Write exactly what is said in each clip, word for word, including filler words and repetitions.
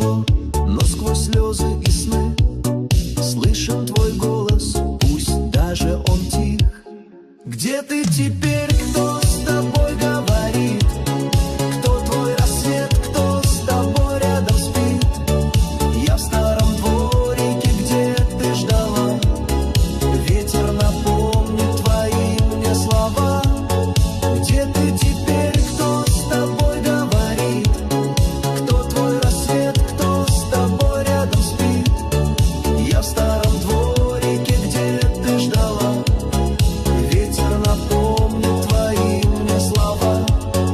прошло, но сквозь слезы и сны слышен твой голос, пусть даже он тих. Где ты теперь, кто с тобой говорит? Кто твой рассвет, кто с тобой рядом спит? Я в старом дворике, где ты ждала. Ветер напомнит твои мне слова. Где ты теперь, кто с тобой говорит? Кто твой рассвет, кто с тобой рядом спит? Я в старом дворике, где ты ждала. Ветер напомнит твои мне слова.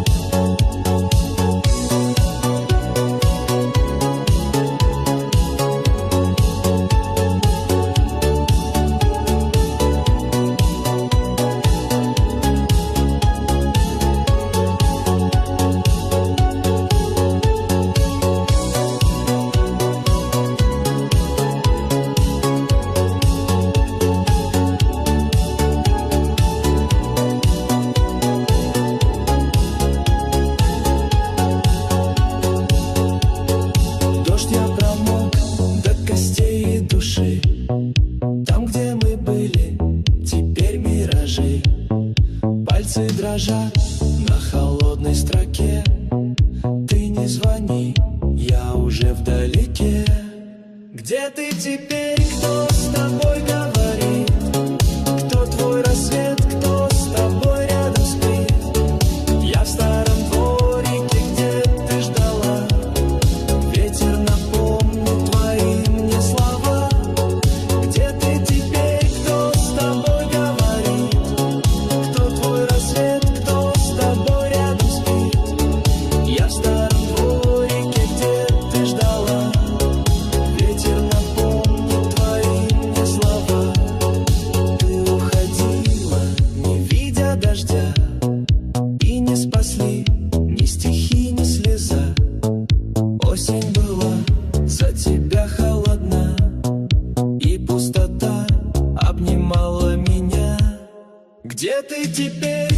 Дождь, я промок до костей и души. Там, где мы были, теперь миражи. Пальцы дрожат на холодной строке. Ты не звони, я уже вдалеке. Где ты теперь, кто с тобой говорит? Кто твой рассвет, кто с тобой рядом спит? Я в старом дворике, где ты ждала. Ветер напомнит твои мне слова. Где ты теперь, кто с тобой говорит? Кто твой рассвет, кто с тобой рядом спит? Я в старом дворике, где ты ждала. Ветер напомнит твои мне слова. Ты уходила, не видя дождя, и не спасли ни стихи, ни слеза. Осень была за тебя холодна, и пустота обнимала меня. Где ты теперь,